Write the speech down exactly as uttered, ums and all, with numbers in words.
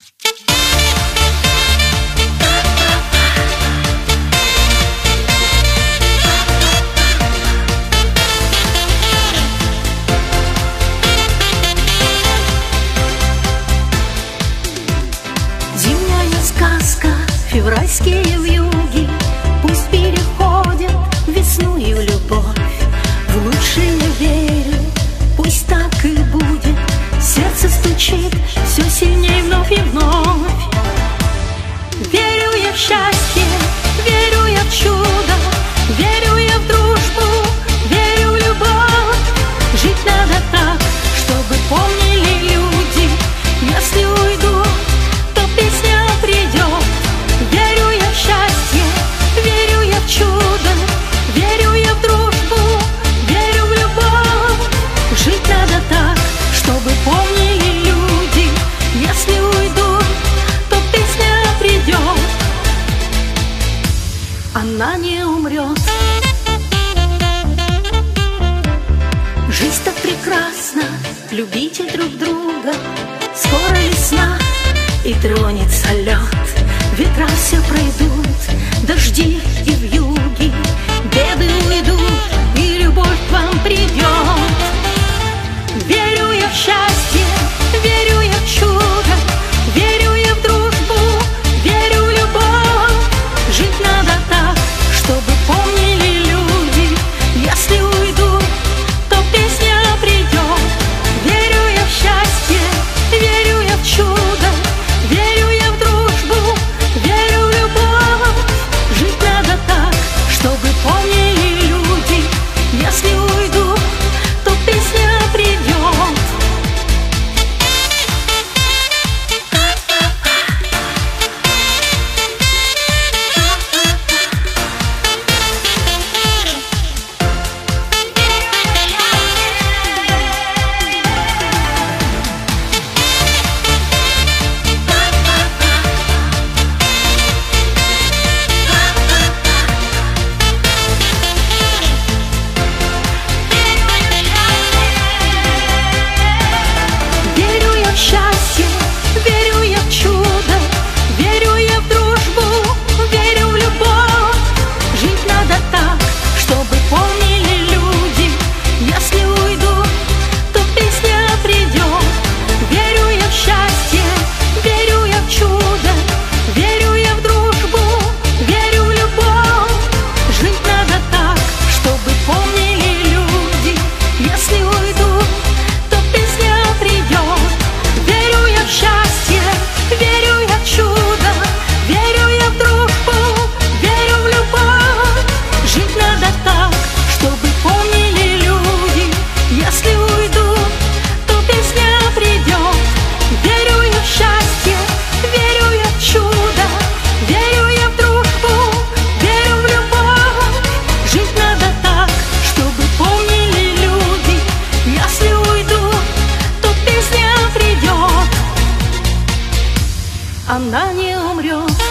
Сказка, февральские вьюги пусть переходят весною любовь. В лучшее верю, пусть так и будет. Сердце стучит все сильнее вновь и вновь. Верю я в счастье, верю я в чудо, верю я в дружбу, верю в любовь. Жить надо так, чтобы помнили люди. Если уйду, то песня придет. Верю я в счастье, верю я в чудо, верю я в дружбу, верю в любовь. Жить надо так, чтобы помнили люди. Если уйду, то песня придет. Она не умрет. Жизнь так прекрасна, любите друг друга. Скоро весна и тронется лед. Ветра все пройдут, дожди и вьюги, беды уйдут, и любовь к вам придет. Верю я в счастье, верю я в чудо, верю я в дружбу, верю в любовь. Жить надо так, чтобы помнили люди. Если уйду, то песня придет. Верю я в счастье, верю я в чудо, верю я в дружбу, верю в любовь. Жить надо так, чтобы помнили люди. Если уйду, то песня придет. Она не умрет.